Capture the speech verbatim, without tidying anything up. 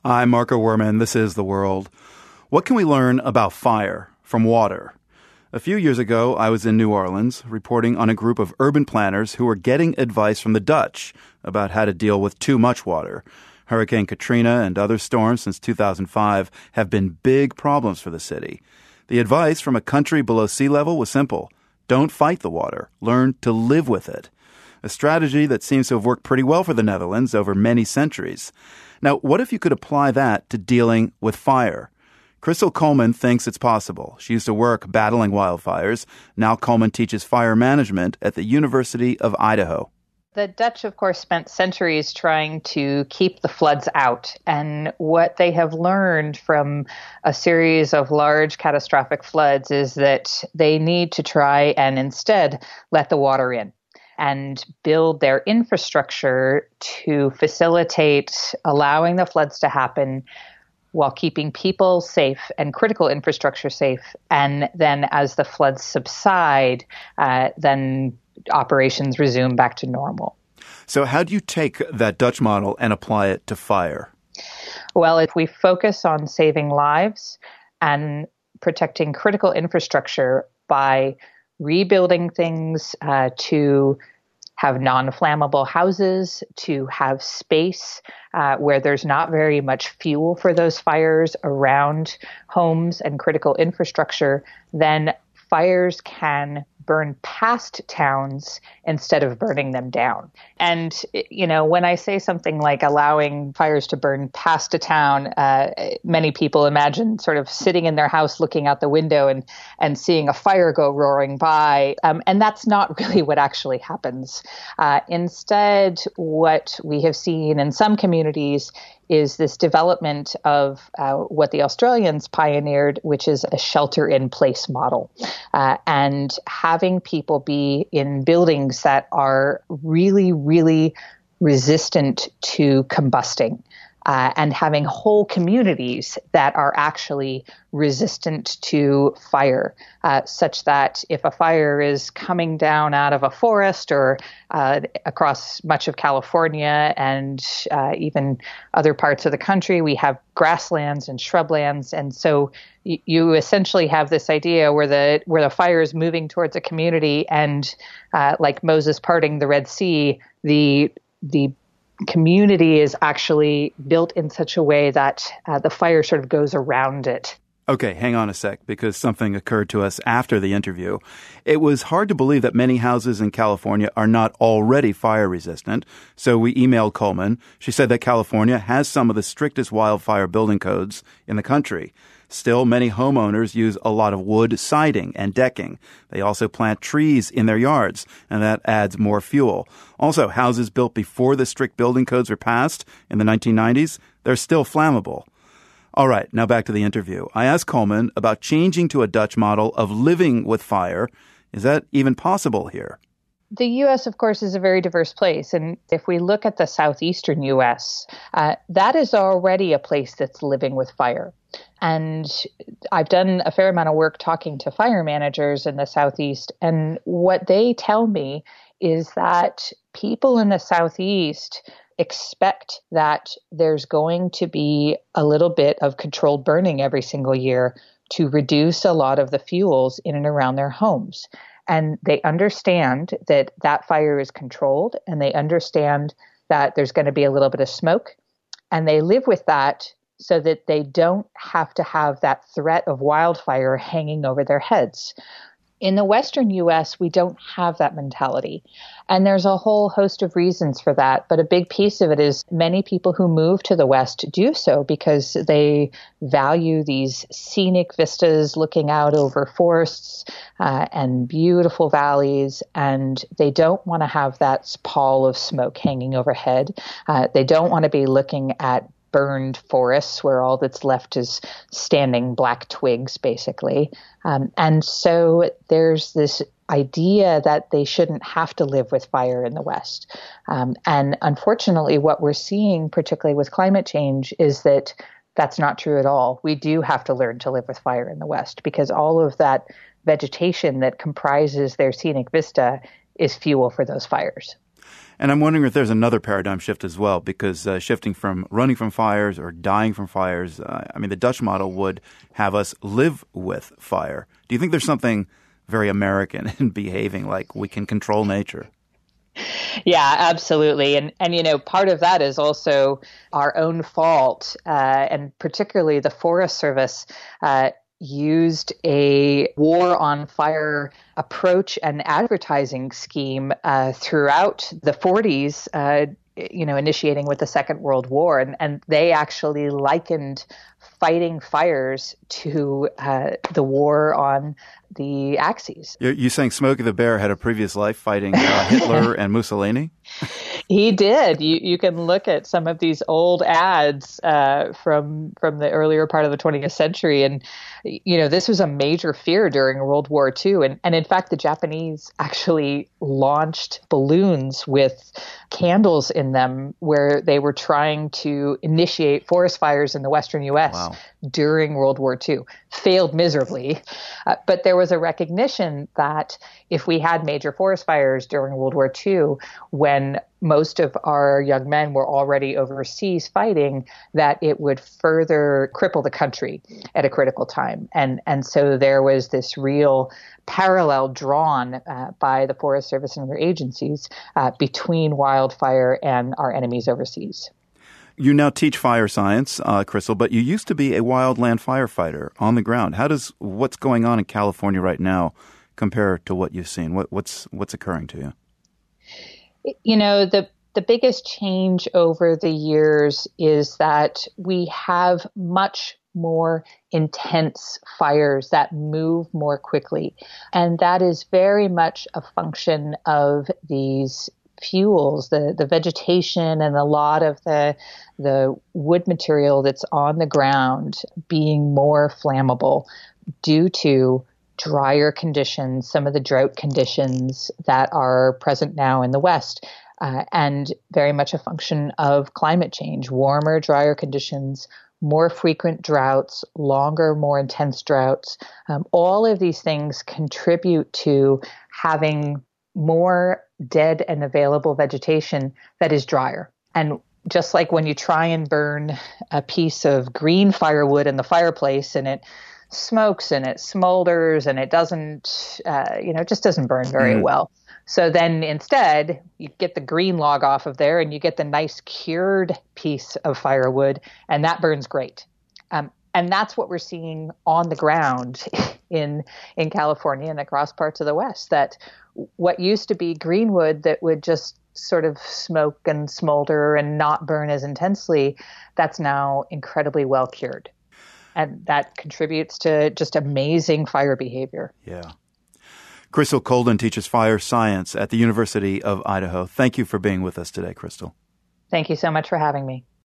I'm Marco Werman. This is The World. What can we learn about fire from water? A few years ago, I was in New Orleans reporting on a group of urban planners who were getting advice from the Dutch about how to deal with too much water. Hurricane Katrina and other storms since two thousand five have been big problems for the city. The advice from a country below sea level was simple. Don't fight the water. Learn to live with it. A strategy that seems to have worked pretty well for the Netherlands over many centuries. Now, what if you could apply that to dealing with fire? Crystal Coleman thinks it's possible. She used to work battling wildfires. Now Coleman teaches fire management at the University of Idaho. The Dutch, of course, spent centuries trying to keep the floods out. And what they have learned from a series of large catastrophic floods is that they need to try and instead let the water in and build their infrastructure to facilitate allowing the floods to happen while keeping people safe and critical infrastructure safe. And then as the floods subside, uh, then operations resume back to normal. So how do you take that Dutch model and apply it to fire? Well, if we focus on saving lives and protecting critical infrastructure by rebuilding things uh, to have non-flammable houses, to have space uh, where there's not very much fuel for those fires around homes and critical infrastructure, then fires can burn past towns instead of burning them down. And, you know, when I say something like allowing fires to burn past a town, uh, many people imagine sort of sitting in their house looking out the window and, and seeing a fire go roaring by. Um, and that's not really what actually happens. Uh, instead, what we have seen in some communities is this development of uh, what the Australians pioneered, which is a shelter-in-place model. Uh, and having people be in buildings that are really, really resistant to combusting. Uh, and having whole communities that are actually resistant to fire, uh, such that if a fire is coming down out of a forest or uh, across much of California and uh, even other parts of the country, we have grasslands and shrublands. And so y- you essentially have this idea where the where the fire is moving towards a community and uh, like Moses parting the Red Sea, the the community is actually built in such a way that uh, the fire sort of goes around it. Okay, hang on a sec, because something occurred to us after the interview. It was hard to believe that many houses in California are not already fire resistant, so we emailed Coleman. She said that California has some of the strictest wildfire building codes in the country. Still, many homeowners use a lot of wood siding and decking. They also plant trees in their yards, and that adds more fuel. Also, houses built before the strict building codes were passed in the nineteen nineties, they're still flammable. All right, now back to the interview. I asked Coleman about changing to a Dutch model of living with fire. Is that even possible here? The U S, of course, is a very diverse place. And if we look at the southeastern U S, uh, that is already a place that's living with fire. And I've done a fair amount of work talking to fire managers in the Southeast. And what they tell me is that people in the Southeast expect that there's going to be a little bit of controlled burning every single year to reduce a lot of the fuels in and around their homes. And they understand that that fire is controlled, and they understand that there's going to be a little bit of smoke, and they live with that so that they don't have to have that threat of wildfire hanging over their heads. In the Western U S, we don't have that mentality. And there's a whole host of reasons for that. But a big piece of it is many people who move to the West do so because they value these scenic vistas looking out over forests uh, and beautiful valleys. And they don't want to have that pall of smoke hanging overhead. Uh, they don't want to be looking at burned forests where all that's left is standing black twigs, basically. Um, and so there's this idea that they shouldn't have to live with fire in the West. Um, and unfortunately, what we're seeing, particularly with climate change, is that that's not true at all. We do have to learn to live with fire in the West because all of that vegetation that comprises their scenic vista is fuel for those fires. And I'm wondering if there's another paradigm shift as well, because uh, shifting from running from fires or dying from fires, uh, I mean, the Dutch model would have us live with fire. Do you think there's something very American in behaving like we can control nature? Yeah, absolutely. And, and you know, part of that is also our own fault, uh, and particularly the Forest Service uh, used a war on fire approach and advertising scheme uh, throughout the forties, uh, you know, initiating with the Second World War. And, and they actually likened fighting fires to uh, the war on the Axis. You're, you saying Smokey the Bear had a previous life fighting uh, Hitler and Mussolini? He did. You you can look at some of these old ads uh, from from the earlier part of the twentieth century, and you know this was a major fear during World War Two. And and in fact, the Japanese actually launched balloons with candles in them, where they were trying to initiate forest fires in the Western U S Wow. during World War Two. Failed miserably, uh, but there was a recognition that if we had major forest fires during World War Two, when most of our young men were already overseas fighting, that it would further cripple the country at a critical time. And and so there was this real parallel drawn uh, by the Forest Service and other agencies uh, between wildfire and our enemies overseas. You now teach fire science, uh, Crystal, but you used to be a wildland firefighter on the ground. How does what's going on in California right now compare to what you've seen? What, what's what's occurring to you? You know, the the biggest change over the years is that we have much more intense fires that move more quickly. And that is very much a function of these fuels, the, the vegetation and a lot of the the wood material that's on the ground being more flammable due to drier conditions, some of the drought conditions that are present now in the West, uh, and very much a function of climate change, warmer, drier conditions, more frequent droughts, longer, more intense droughts. Um, all of these things contribute to having more dead and available vegetation that is drier. And just like when you try and burn a piece of green firewood in the fireplace and it smokes and it smolders and it doesn't, uh, you know, it just doesn't burn very mm. well. So then instead, you get the green log off of there and you get the nice cured piece of firewood, and that burns great. Um, and that's what we're seeing on the ground in in California and across parts of the West, that what used to be green wood that would just sort of smoke and smolder and not burn as intensely, that's now incredibly well cured. And that contributes to just amazing fire behavior. Yeah. Crystal Colden teaches fire science at the University of Idaho. Thank you for being with us today, Crystal. Thank you so much for having me.